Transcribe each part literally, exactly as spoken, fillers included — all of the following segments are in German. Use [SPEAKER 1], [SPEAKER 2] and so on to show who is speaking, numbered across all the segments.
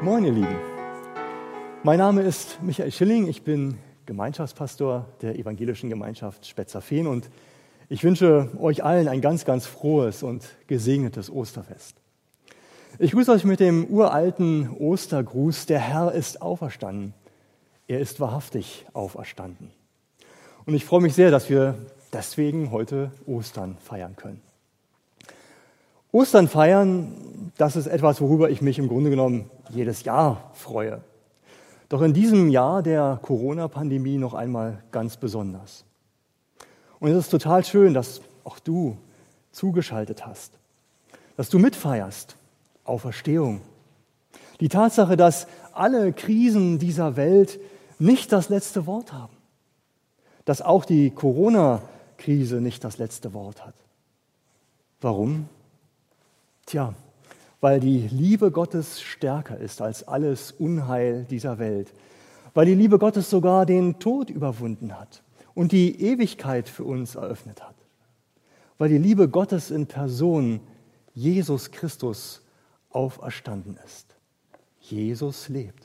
[SPEAKER 1] Moin ihr Lieben, mein Name ist Michael Schilling, ich bin Gemeinschaftspastor der Evangelischen Gemeinschaft Spetzerfehn und ich wünsche euch allen ein ganz, ganz frohes und gesegnetes Osterfest. Ich grüße euch mit dem uralten Ostergruß, der Herr ist auferstanden, er ist wahrhaftig auferstanden. Und ich freue mich sehr, dass wir deswegen heute Ostern feiern können. Ostern feiern, das ist etwas, worüber ich mich im Grunde genommen jedes Jahr freue. Doch in diesem Jahr der Corona-Pandemie noch einmal ganz besonders. Und es ist total schön, dass auch du zugeschaltet hast, dass du mitfeierst, Auferstehung. Die Tatsache, dass alle Krisen dieser Welt nicht das letzte Wort haben, dass auch die Corona-Krise nicht das letzte Wort hat. Warum? Tja, weil die Liebe Gottes stärker ist als alles Unheil dieser Welt, weil die Liebe Gottes sogar den Tod überwunden hat und die Ewigkeit für uns eröffnet hat, weil die Liebe Gottes in Person Jesus Christus auferstanden ist. Jesus lebt.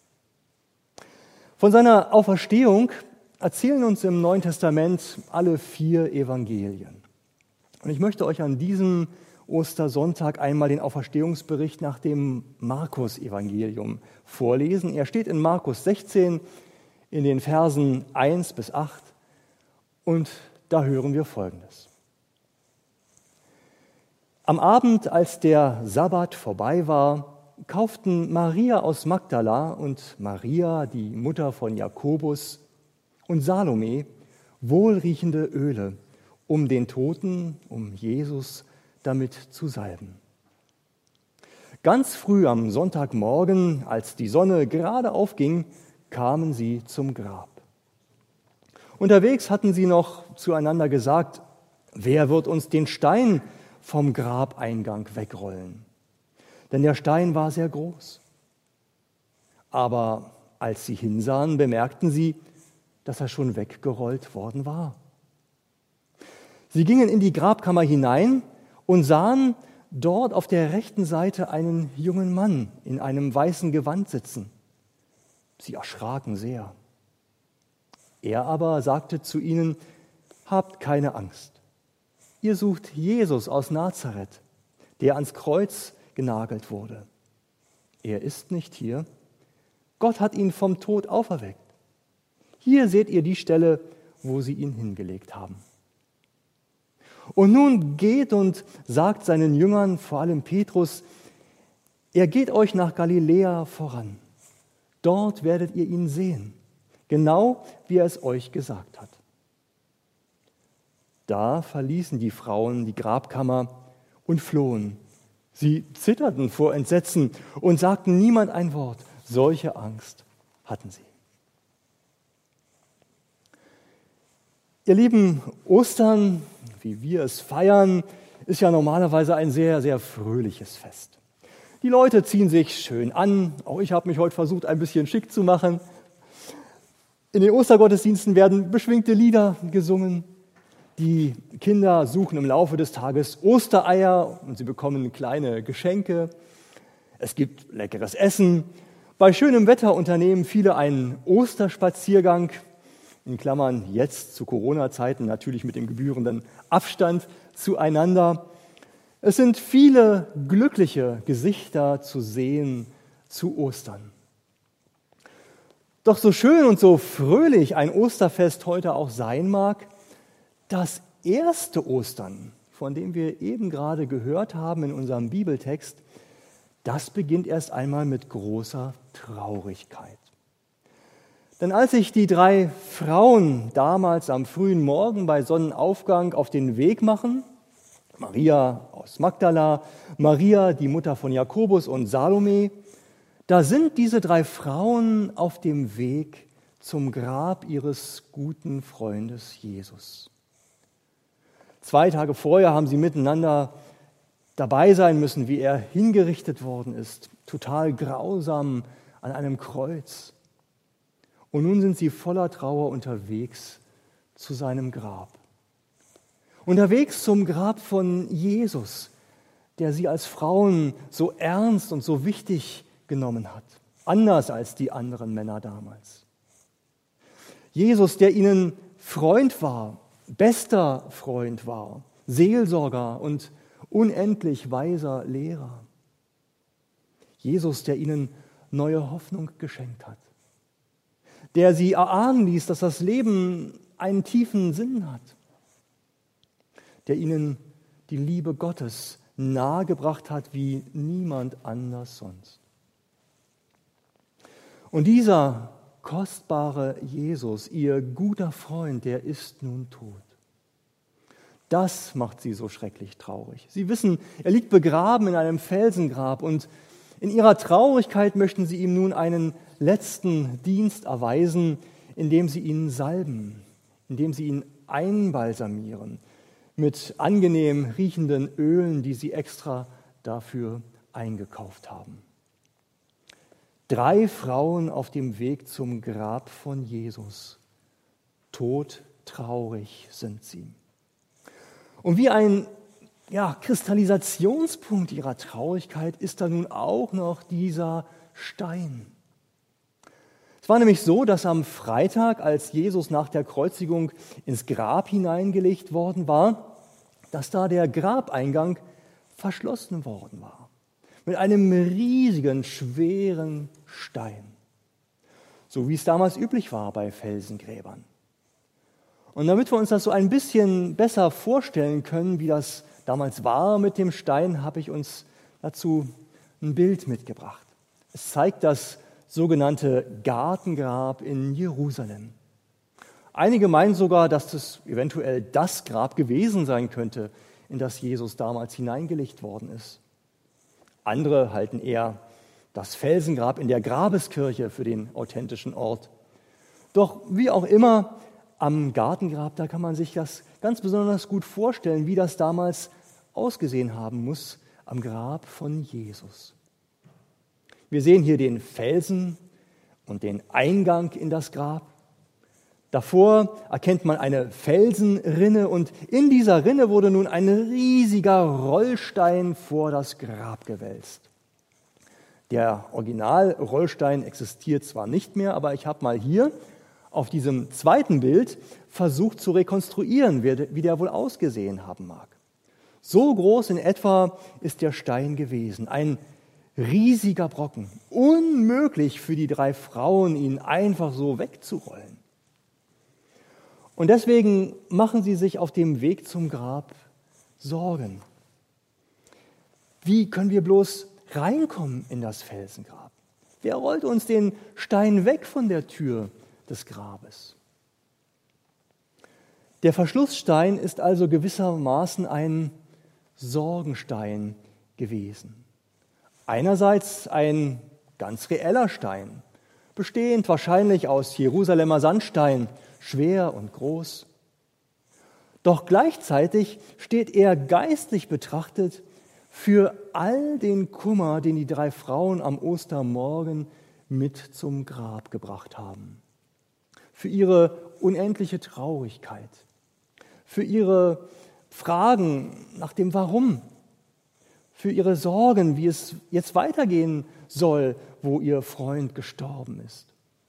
[SPEAKER 1] Von seiner Auferstehung erzählen uns im Neuen Testament alle vier Evangelien. Und ich möchte euch an diesem Ostersonntag einmal den Auferstehungsbericht nach dem Markus-Evangelium vorlesen. Er steht in Markus sechzehn in den Versen eins bis acht und da hören wir Folgendes. Am Abend, als der Sabbat vorbei war, kauften Maria aus Magdala und Maria, die Mutter von Jakobus, und Salome wohlriechende Öle, um den Toten, um Jesus damit zu salben. Ganz früh am Sonntagmorgen, als die Sonne gerade aufging, kamen sie zum Grab. Unterwegs hatten sie noch zueinander gesagt, wer wird uns den Stein vom Grabeingang wegrollen? Denn der Stein war sehr groß. Aber als sie hinsahen, bemerkten sie, dass er schon weggerollt worden war. Sie gingen in die Grabkammer hinein und sahen dort auf der rechten Seite einen jungen Mann in einem weißen Gewand sitzen. Sie erschraken sehr. Er aber sagte zu ihnen, habt keine Angst. Ihr sucht Jesus aus Nazareth, der ans Kreuz genagelt wurde. Er ist nicht hier. Gott hat ihn vom Tod auferweckt. Hier seht ihr die Stelle, wo sie ihn hingelegt haben. Und nun geht und sagt seinen Jüngern, vor allem Petrus, er geht euch nach Galiläa voran. Dort werdet ihr ihn sehen, genau wie er es euch gesagt hat. Da verließen die Frauen die Grabkammer und flohen. Sie zitterten vor Entsetzen und sagten niemand ein Wort. Solche Angst hatten sie. Ihr Lieben, Ostern, wie wir es feiern, ist ja normalerweise ein sehr, sehr fröhliches Fest. Die Leute ziehen sich schön an. Auch ich habe mich heute versucht, ein bisschen schick zu machen. In den Ostergottesdiensten werden beschwingte Lieder gesungen. Die Kinder suchen im Laufe des Tages Ostereier und sie bekommen kleine Geschenke. Es gibt leckeres Essen. Bei schönem Wetter unternehmen viele einen Osterspaziergang. In Klammern jetzt zu Corona-Zeiten natürlich mit dem gebührenden Abstand zueinander. Es sind viele glückliche Gesichter zu sehen zu Ostern. Doch so schön und so fröhlich ein Osterfest heute auch sein mag, das erste Ostern, von dem wir eben gerade gehört haben in unserem Bibeltext, das beginnt erst einmal mit großer Traurigkeit. Denn als sich die drei Frauen damals am frühen Morgen bei Sonnenaufgang auf den Weg machen, Maria aus Magdala, Maria, die Mutter von Jakobus und Salome, da sind diese drei Frauen auf dem Weg zum Grab ihres guten Freundes Jesus. Zwei Tage vorher haben sie miteinander dabei sein müssen, wie er hingerichtet worden ist, total grausam an einem Kreuz. Und nun sind sie voller Trauer unterwegs zu seinem Grab. Unterwegs zum Grab von Jesus, der sie als Frauen so ernst und so wichtig genommen hat, anders als die anderen Männer damals. Jesus, der ihnen Freund war, bester Freund war, Seelsorger und unendlich weiser Lehrer. Jesus, der ihnen neue Hoffnung geschenkt hat, der sie erahnen ließ, dass das Leben einen tiefen Sinn hat, der ihnen die Liebe Gottes nahegebracht hat wie niemand anders sonst. Und dieser kostbare Jesus, ihr guter Freund, der ist nun tot. Das macht sie so schrecklich traurig. Sie wissen, er liegt begraben in einem Felsengrab und in ihrer Traurigkeit möchten sie ihm nun einen letzten Dienst erweisen, indem sie ihn salben, indem sie ihn einbalsamieren mit angenehm riechenden Ölen, die sie extra dafür eingekauft haben. Drei Frauen auf dem Weg zum Grab von Jesus. Todtraurig sind sie. Und wie ein ja, Kristallisationspunkt ihrer Traurigkeit ist da nun auch noch dieser Stein. Es war nämlich so, dass am Freitag, als Jesus nach der Kreuzigung ins Grab hineingelegt worden war, dass da der Grabeingang verschlossen worden war. Mit einem riesigen, schweren Stein. So wie es damals üblich war bei Felsengräbern. Und damit wir uns das so ein bisschen besser vorstellen können, wie das damals war mit dem Stein, habe ich uns dazu ein Bild mitgebracht. Es zeigt das sogenannte Gartengrab in Jerusalem. Einige meinen sogar, dass das eventuell das Grab gewesen sein könnte, in das Jesus damals hineingelegt worden ist. Andere halten eher das Felsengrab in der Grabeskirche für den authentischen Ort. Doch wie auch immer, am Gartengrab, da kann man sich das ganz besonders gut vorstellen, wie das damals ausgesehen haben muss am Grab von Jesus. Wir sehen hier den Felsen und den Eingang in das Grab. Davor erkennt man eine Felsenrinne und in dieser Rinne wurde nun ein riesiger Rollstein vor das Grab gewälzt. Der Original-Rollstein existiert zwar nicht mehr, aber ich habe mal hier auf diesem zweiten Bild versucht zu rekonstruieren, wie der wohl ausgesehen haben mag. So groß in etwa ist der Stein gewesen, ein riesiger Brocken, unmöglich für die drei Frauen, ihn einfach so wegzurollen. Und deswegen machen sie sich auf dem Weg zum Grab Sorgen. Wie können wir bloß reinkommen in das Felsengrab? Wer rollt uns den Stein weg von der Tür des Grabes? Der Verschlussstein ist also gewissermaßen ein Sorgenstein gewesen. Einerseits ein ganz reeller Stein, bestehend wahrscheinlich aus Jerusalemer Sandstein, schwer und groß. Doch gleichzeitig steht er geistlich betrachtet für all den Kummer, den die drei Frauen am Ostermorgen mit zum Grab gebracht haben. Für ihre unendliche Traurigkeit, für ihre Fragen nach dem Warum, für ihre Sorgen, wie es jetzt weitergehen soll, wo ihr Freund gestorben ist.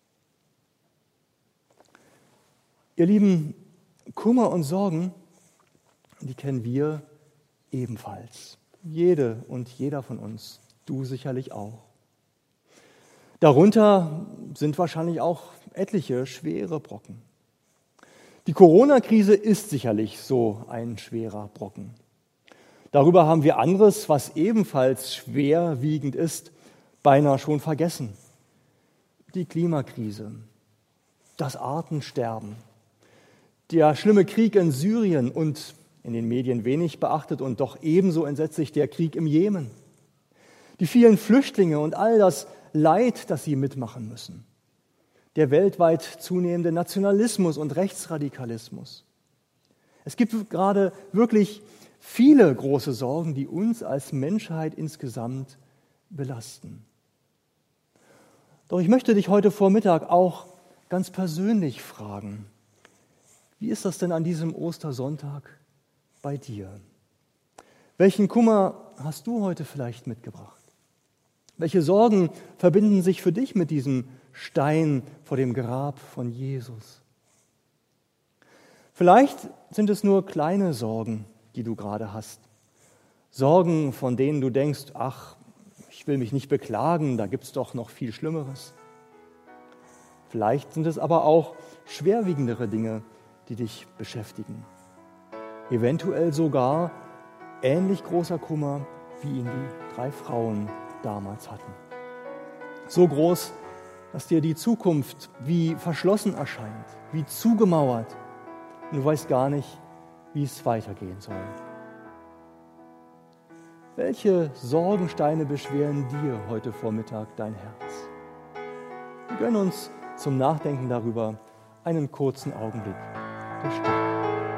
[SPEAKER 1] Ihr Lieben, Kummer und Sorgen, die kennen wir ebenfalls. Jede und jeder von uns, du sicherlich auch. Darunter sind wahrscheinlich auch etliche schwere Brocken. Die Corona-Krise ist sicherlich so ein schwerer Brocken. Darüber haben wir anderes, was ebenfalls schwerwiegend ist, beinahe schon vergessen. Die Klimakrise, das Artensterben, der schlimme Krieg in Syrien und in den Medien wenig beachtet und doch ebenso entsetzlich der Krieg im Jemen. Die vielen Flüchtlinge und all das Leid, das sie mitmachen müssen. Der weltweit zunehmende Nationalismus und Rechtsradikalismus. Es gibt gerade wirklich viele große Sorgen, die uns als Menschheit insgesamt belasten. Doch ich möchte dich heute Vormittag auch ganz persönlich fragen, wie ist das denn an diesem Ostersonntag bei dir? Welchen Kummer hast du heute vielleicht mitgebracht? Welche Sorgen verbinden sich für dich mit diesem Stein vor dem Grab von Jesus? Vielleicht sind es nur kleine Sorgen, die du gerade hast. Sorgen, von denen du denkst, ach, ich will mich nicht beklagen, da gibt es doch noch viel Schlimmeres. Vielleicht sind es aber auch schwerwiegendere Dinge, die dich beschäftigen. Eventuell sogar ähnlich großer Kummer, wie ihn die drei Frauen damals hatten. So groß, dass dir die Zukunft wie verschlossen erscheint, wie zugemauert. Und du weißt gar nicht, wie es weitergehen soll. Welche Sorgensteine beschweren dir heute Vormittag dein Herz? Wir gönnen uns zum Nachdenken darüber einen kurzen Augenblick der Stille.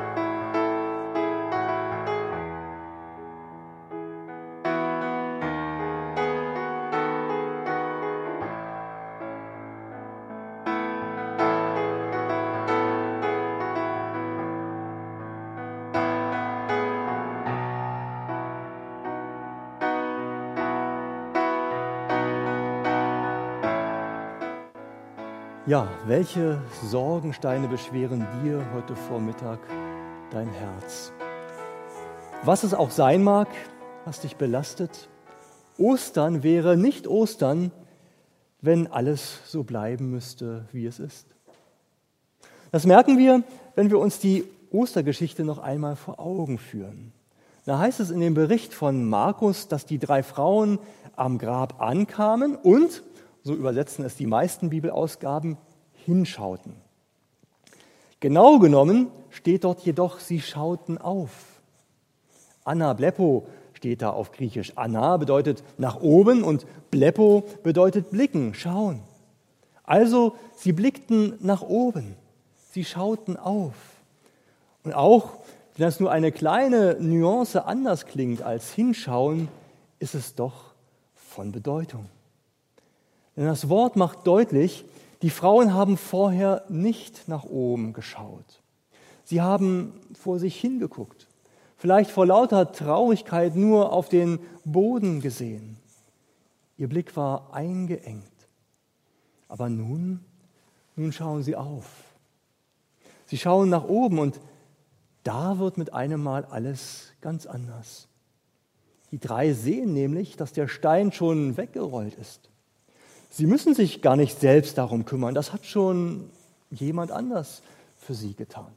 [SPEAKER 1] Ja, welche Sorgensteine beschweren dir heute Vormittag dein Herz? Was es auch sein mag, was dich belastet, Ostern wäre nicht Ostern, wenn alles so bleiben müsste, wie es ist. Das merken wir, wenn wir uns die Ostergeschichte noch einmal vor Augen führen. Da heißt es in dem Bericht von Markus, dass die drei Frauen am Grab ankamen und, so übersetzen es die meisten Bibelausgaben, hinschauten. Genau genommen steht dort jedoch, sie schauten auf. Anna Blepo steht da auf Griechisch. Anna bedeutet nach oben und Blepo bedeutet blicken, schauen. Also sie blickten nach oben, sie schauten auf. Und auch wenn das nur eine kleine Nuance anders klingt als hinschauen, ist es doch von Bedeutung. Denn das Wort macht deutlich, die Frauen haben vorher nicht nach oben geschaut. Sie haben vor sich hingeguckt, vielleicht vor lauter Traurigkeit nur auf den Boden gesehen. Ihr Blick war eingeengt. Aber nun, nun schauen sie auf. Sie schauen nach oben und da wird mit einem Mal alles ganz anders. Die drei sehen nämlich, dass der Stein schon weggerollt ist. Sie müssen sich gar nicht selbst darum kümmern, das hat schon jemand anders für sie getan.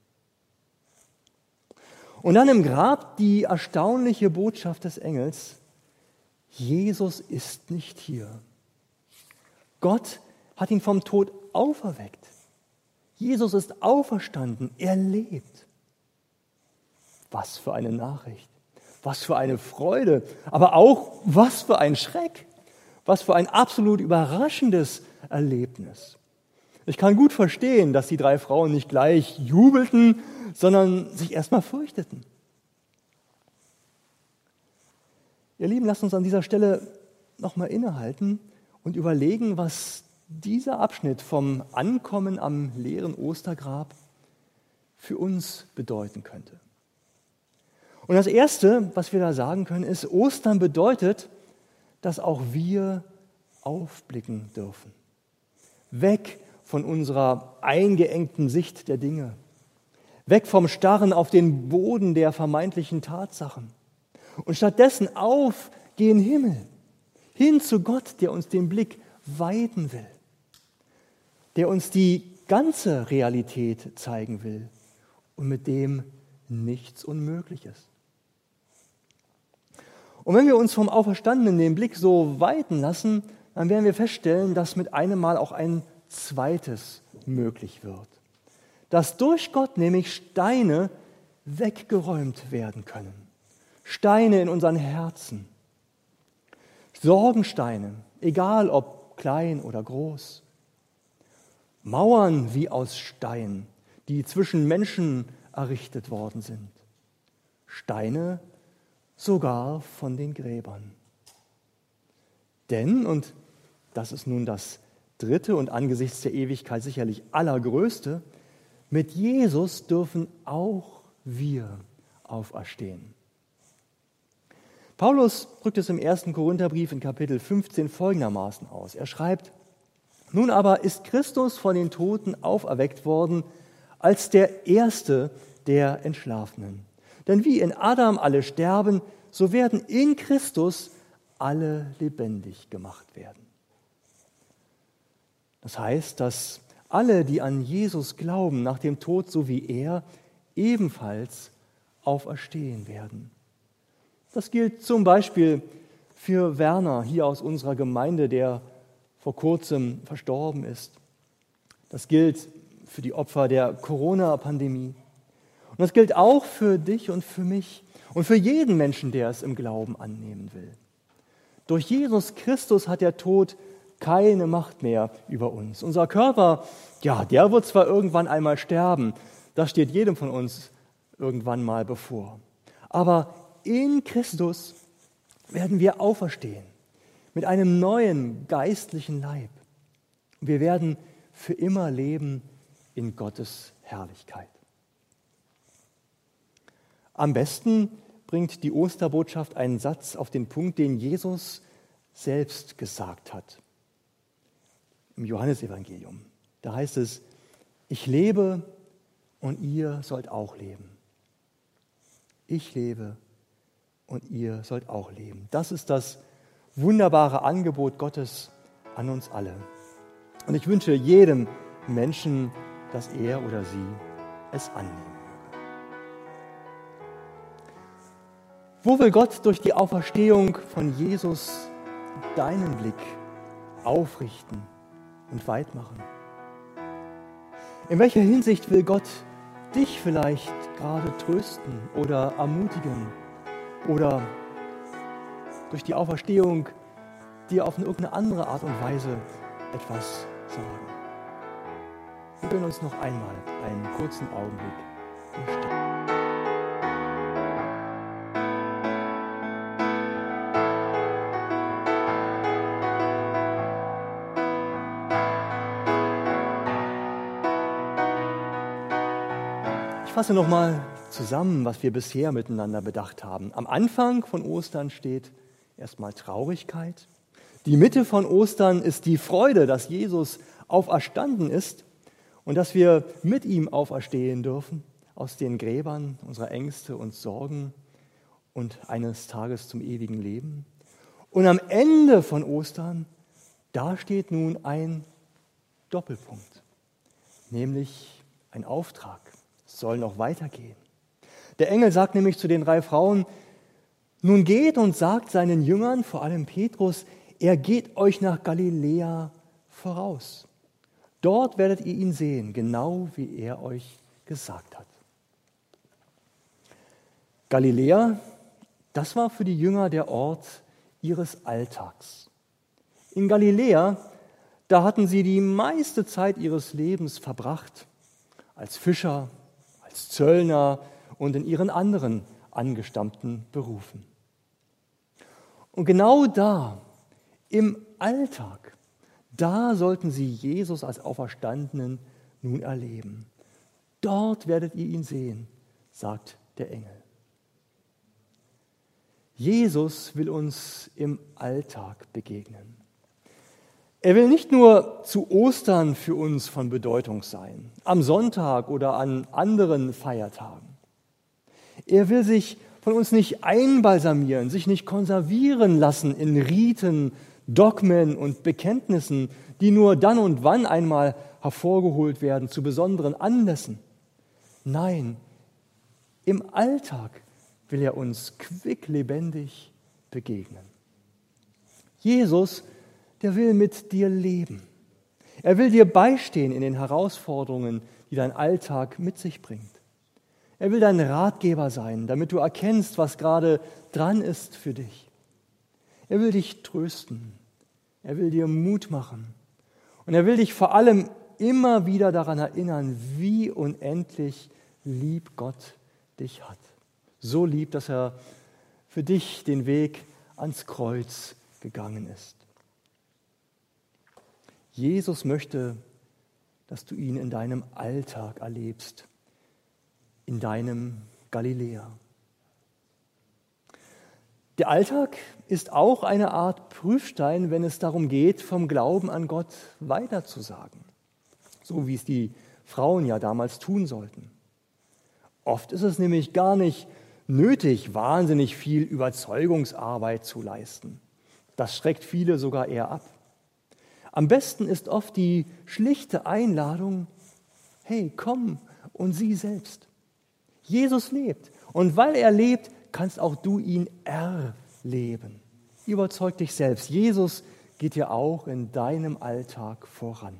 [SPEAKER 1] Und dann im Grab die erstaunliche Botschaft des Engels: Jesus ist nicht hier. Gott hat ihn vom Tod auferweckt. Jesus ist auferstanden, er lebt. Was für eine Nachricht, was für eine Freude, aber auch was für ein Schreck, was für ein absolut überraschendes Erlebnis. Ich kann gut verstehen, dass die drei Frauen nicht gleich jubelten, sondern sich erstmal fürchteten. Ihr Lieben, lasst uns an dieser Stelle nochmal innehalten und überlegen, was dieser Abschnitt vom Ankommen am leeren Ostergrab für uns bedeuten könnte. Und das Erste, was wir da sagen können, ist, Ostern bedeutet, dass auch wir aufblicken dürfen. Weg von unserer eingeengten Sicht der Dinge. Weg vom Starren auf den Boden der vermeintlichen Tatsachen. Und stattdessen auf gen Himmel, hin zu Gott, der uns den Blick weiten will, der uns die ganze Realität zeigen will und mit dem nichts unmöglich ist. Und wenn wir uns vom Auferstandenen den Blick so weiten lassen, dann werden wir feststellen, dass mit einem Mal auch ein zweites möglich wird. Dass durch Gott nämlich Steine weggeräumt werden können. Steine in unseren Herzen. Sorgensteine, egal ob klein oder groß. Mauern wie aus Stein, die zwischen Menschen errichtet worden sind. Steine sogar von den Gräbern. Denn, und das ist nun das dritte und angesichts der Ewigkeit sicherlich allergrößte, mit Jesus dürfen auch wir auferstehen. Paulus drückt es im ersten Korintherbrief in Kapitel fünfzehn folgendermaßen aus. Er schreibt: Nun aber ist Christus von den Toten auferweckt worden als der Erste der Entschlafenen. Denn wie in Adam alle sterben, so werden in Christus alle lebendig gemacht werden. Das heißt, dass alle, die an Jesus glauben, nach dem Tod so wie er, ebenfalls auferstehen werden. Das gilt zum Beispiel für Werner hier aus unserer Gemeinde, der vor kurzem verstorben ist. Das gilt für die Opfer der Corona-Pandemie. Und das gilt auch für dich und für mich und für jeden Menschen, der es im Glauben annehmen will. Durch Jesus Christus hat der Tod keine Macht mehr über uns. Unser Körper, ja, der wird zwar irgendwann einmal sterben, das steht jedem von uns irgendwann mal bevor. Aber in Christus werden wir auferstehen mit einem neuen geistlichen Leib. Wir werden für immer leben in Gottes Herrlichkeit. Am besten bringt die Osterbotschaft einen Satz auf den Punkt, den Jesus selbst gesagt hat. Im Johannesevangelium. Da heißt es: Ich lebe und ihr sollt auch leben. Ich lebe und ihr sollt auch leben. Das ist das wunderbare Angebot Gottes an uns alle. Und ich wünsche jedem Menschen, dass er oder sie es annehmen möge. Wo will Gott durch die Auferstehung von Jesus deinen Blick aufrichten und weit machen? In welcher Hinsicht will Gott dich vielleicht gerade trösten oder ermutigen oder durch die Auferstehung dir auf irgendeine andere Art und Weise etwas sagen? Wir gönnen uns noch einmal einen kurzen Augenblick der Stille. Ich fasse nochmal zusammen, was wir bisher miteinander bedacht haben. Am Anfang von Ostern steht erstmal Traurigkeit. Die Mitte von Ostern ist die Freude, dass Jesus auferstanden ist und dass wir mit ihm auferstehen dürfen aus den Gräbern unserer Ängste und Sorgen und eines Tages zum ewigen Leben. Und am Ende von Ostern, da steht nun ein Doppelpunkt, nämlich ein Auftrag. Es soll noch weitergehen. Der Engel sagt nämlich zu den drei Frauen: Nun geht und sagt seinen Jüngern, vor allem Petrus, er geht euch nach Galiläa voraus. Dort werdet ihr ihn sehen, genau wie er euch gesagt hat. Galiläa, das war für die Jünger der Ort ihres Alltags. In Galiläa, da hatten sie die meiste Zeit ihres Lebens verbracht, als Fischer, als Zöllner und in ihren anderen angestammten Berufen. Und genau da, im Alltag, da sollten sie Jesus als Auferstandenen nun erleben. Dort werdet ihr ihn sehen, sagt der Engel. Jesus will uns im Alltag begegnen. Er will nicht nur zu Ostern für uns von Bedeutung sein, am Sonntag oder an anderen Feiertagen. Er will sich von uns nicht einbalsamieren, sich nicht konservieren lassen in Riten, Dogmen und Bekenntnissen, die nur dann und wann einmal hervorgeholt werden zu besonderen Anlässen. Nein, im Alltag will er uns quicklebendig begegnen. Jesus, der will mit dir leben. Er will dir beistehen in den Herausforderungen, die dein Alltag mit sich bringt. Er will dein Ratgeber sein, damit du erkennst, was gerade dran ist für dich. Er will dich trösten. Er will dir Mut machen. Und er will dich vor allem immer wieder daran erinnern, wie unendlich lieb Gott dich hat. So lieb, dass er für dich den Weg ans Kreuz gegangen ist. Jesus möchte, dass du ihn in deinem Alltag erlebst, in deinem Galiläa. Der Alltag ist auch eine Art Prüfstein, wenn es darum geht, vom Glauben an Gott weiterzusagen. So wie es die Frauen ja damals tun sollten. Oft ist es nämlich gar nicht nötig, wahnsinnig viel Überzeugungsarbeit zu leisten. Das schreckt viele sogar eher ab. Am besten ist oft die schlichte Einladung: Hey, komm und sieh selbst. Jesus lebt. Und weil er lebt, kannst auch du ihn erleben. Überzeug dich selbst. Jesus geht dir auch in deinem Alltag voran.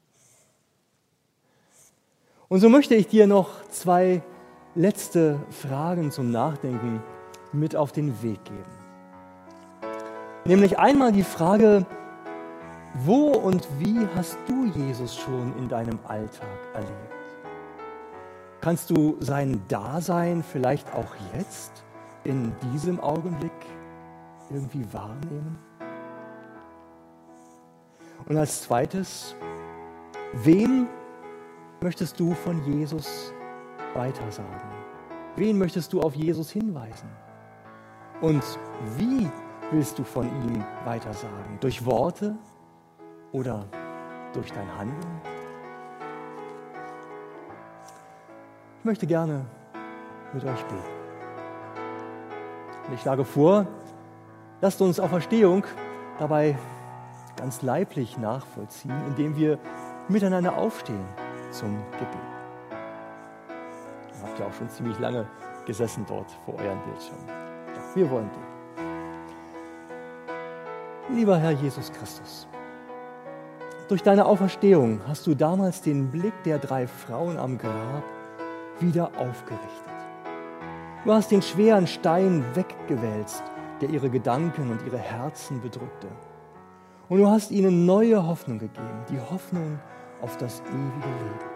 [SPEAKER 1] Und so möchte ich dir noch zwei letzte Fragen zum Nachdenken mit auf den Weg geben. Nämlich einmal die Frage: Wo und wie hast du Jesus schon in deinem Alltag erlebt? Kannst du sein Dasein vielleicht auch jetzt, in diesem Augenblick, irgendwie wahrnehmen? Und als zweites: Wem möchtest du von Jesus weitersagen? Wen möchtest du auf Jesus hinweisen? Und wie willst du von ihm weitersagen? Durch Worte oder durch dein Handeln? Ich möchte gerne mit euch beten. Und ich schlage vor, lasst uns Auferstehung dabei ganz leiblich nachvollziehen, indem wir miteinander aufstehen zum Gebet. Ihr habt ja auch schon ziemlich lange gesessen dort vor eurem Bildschirm. Ja, wir wollen beten. Lieber Herr Jesus Christus, durch deine Auferstehung hast du damals den Blick der drei Frauen am Grab wieder aufgerichtet. Du hast den schweren Stein weggewälzt, der ihre Gedanken und ihre Herzen bedrückte. Und du hast ihnen neue Hoffnung gegeben, die Hoffnung auf das ewige Leben.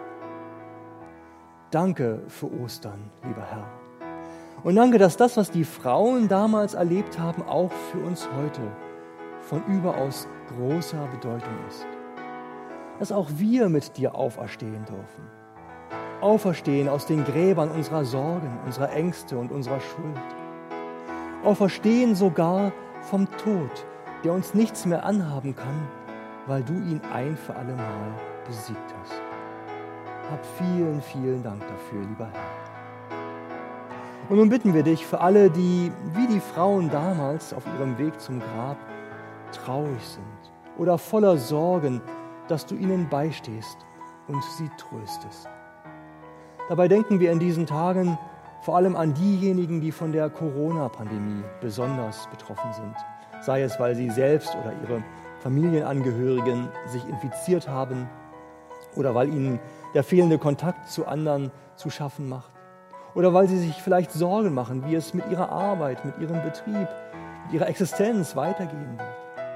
[SPEAKER 1] Danke für Ostern, lieber Herr. Und danke, dass das, was die Frauen damals erlebt haben, auch für uns heute von überaus großer Bedeutung ist. Dass auch wir mit dir auferstehen dürfen. Auferstehen aus den Gräbern unserer Sorgen, unserer Ängste und unserer Schuld. Auferstehen sogar vom Tod, der uns nichts mehr anhaben kann, weil du ihn ein für alle Mal besiegt hast. Hab vielen, vielen Dank dafür, lieber Herr. Und nun bitten wir dich für alle, die wie die Frauen damals auf ihrem Weg zum Grab traurig sind oder voller Sorgen, dass du ihnen beistehst und sie tröstest. Dabei denken wir in diesen Tagen vor allem an diejenigen, die von der Corona-Pandemie besonders betroffen sind. Sei es, weil sie selbst oder ihre Familienangehörigen sich infiziert haben oder weil ihnen der fehlende Kontakt zu anderen zu schaffen macht oder weil sie sich vielleicht Sorgen machen, wie es mit ihrer Arbeit, mit ihrem Betrieb, mit ihrer Existenz weitergehen wird.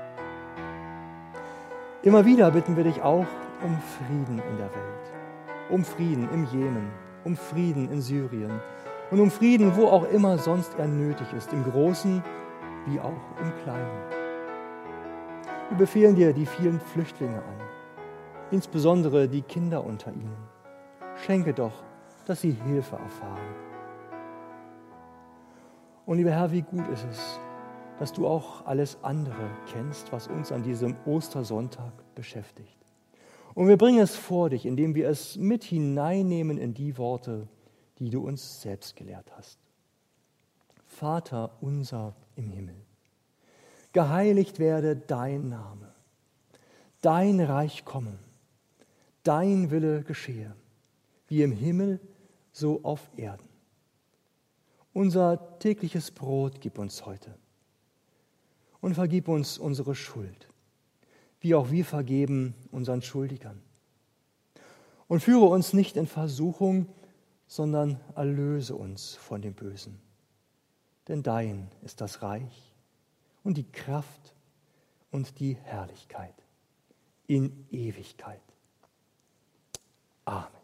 [SPEAKER 1] Immer wieder bitten wir dich auch um Frieden in der Welt, um Frieden im Jemen, um Frieden in Syrien und um Frieden, wo auch immer sonst er nötig ist, im Großen wie auch im Kleinen. Wir befehlen dir die vielen Flüchtlinge an, insbesondere die Kinder unter ihnen. Schenke doch, dass sie Hilfe erfahren. Und lieber Herr, wie gut ist es, dass du auch alles andere kennst, was uns an diesem Ostersonntag beschäftigt. Und wir bringen es vor dich, indem wir es mit hineinnehmen in die Worte, die du uns selbst gelehrt hast. Vater unser im Himmel, geheiligt werde dein Name, dein Reich komme, dein Wille geschehe, wie im Himmel, so auf Erden. Unser tägliches Brot gib uns heute und vergib uns unsere Schuld, wie auch wir vergeben unseren Schuldigern. Und führe uns nicht in Versuchung, sondern erlöse uns von dem Bösen. Denn dein ist das Reich und die Kraft und die Herrlichkeit in Ewigkeit. Amen.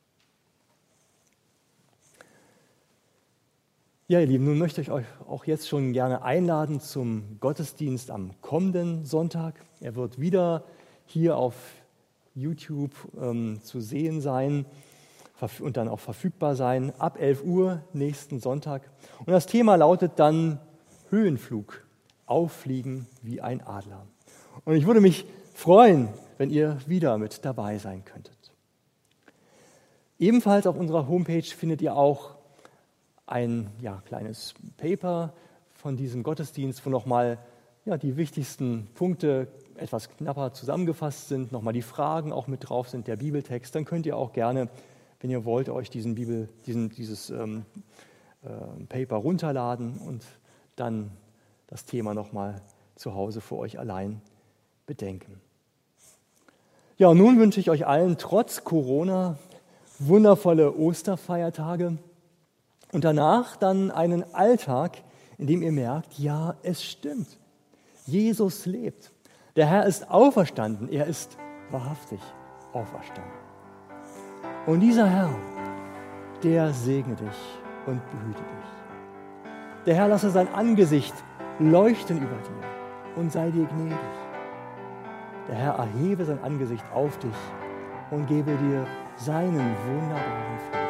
[SPEAKER 1] Ja, ihr Lieben, nun möchte ich euch auch jetzt schon gerne einladen zum Gottesdienst am kommenden Sonntag. Er wird wieder hier auf YouTube ähm, zu sehen sein und dann auch verfügbar sein, ab elf Uhr nächsten Sonntag. Und das Thema lautet dann Höhenflug auffliegen wie ein Adler. Und ich würde mich freuen, wenn ihr wieder mit dabei sein könntet. Ebenfalls auf unserer Homepage findet ihr auch ein ja, kleines Paper von diesem Gottesdienst, wo nochmal ja, die wichtigsten Punkte etwas knapper zusammengefasst sind, nochmal die Fragen auch mit drauf sind, der Bibeltext. Dann könnt ihr auch gerne, wenn ihr wollt, euch diesen Bibel, diesen, dieses ähm, äh, Paper runterladen und dann das Thema nochmal zu Hause für euch allein bedenken. Ja, und nun wünsche ich euch allen trotz Corona wundervolle Osterfeiertage und danach dann einen Alltag, in dem ihr merkt, ja, es stimmt. Jesus lebt. Der Herr ist auferstanden. Er ist wahrhaftig auferstanden. Und dieser Herr, der segne dich und behüte dich. Der Herr lasse sein Angesicht leuchten über dir und sei dir gnädig. Der Herr erhebe sein Angesicht auf dich und gebe dir seinen wunderbaren Frieden.